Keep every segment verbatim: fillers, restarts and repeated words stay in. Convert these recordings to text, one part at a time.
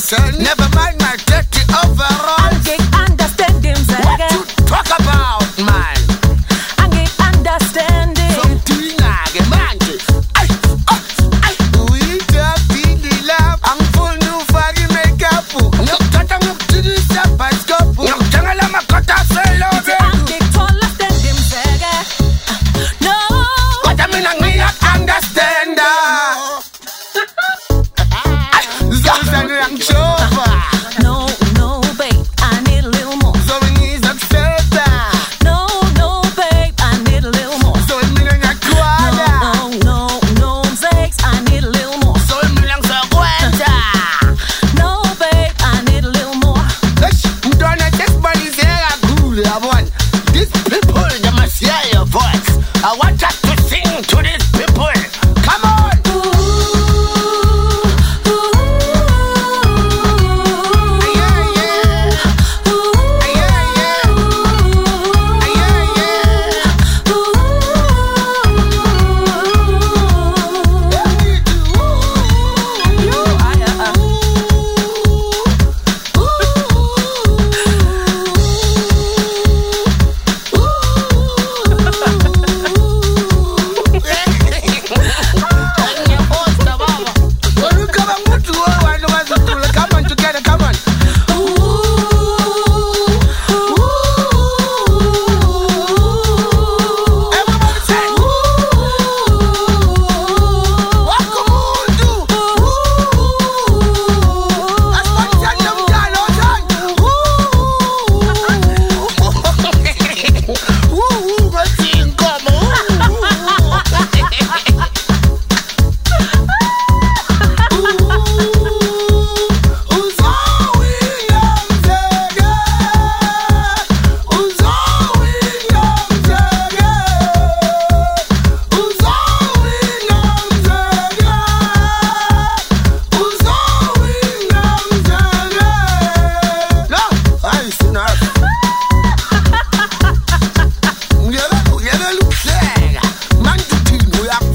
listen. Never mind my dirty overall. I get understanding, what you talk about, man? I get understanding. Something I get man. I, I, I. We don't feel the love. I'm full new faggy makeup. No tata no to the sapascope. No tangala makota selo. I get understanding, Zaga. No. What I mean, I need to understand. No, no, babe, I need a little more. So we need to accept that. No, no, babe, I need a little more. So we need to No, no, no, no, sex, I need a little more. So we need to cuenta. No, babe, I need a little more. Let's don't let this money say I cool. I want these people, they must hear your voice. I want us to sing to these people. Come on.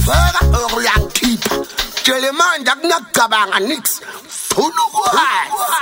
Niks.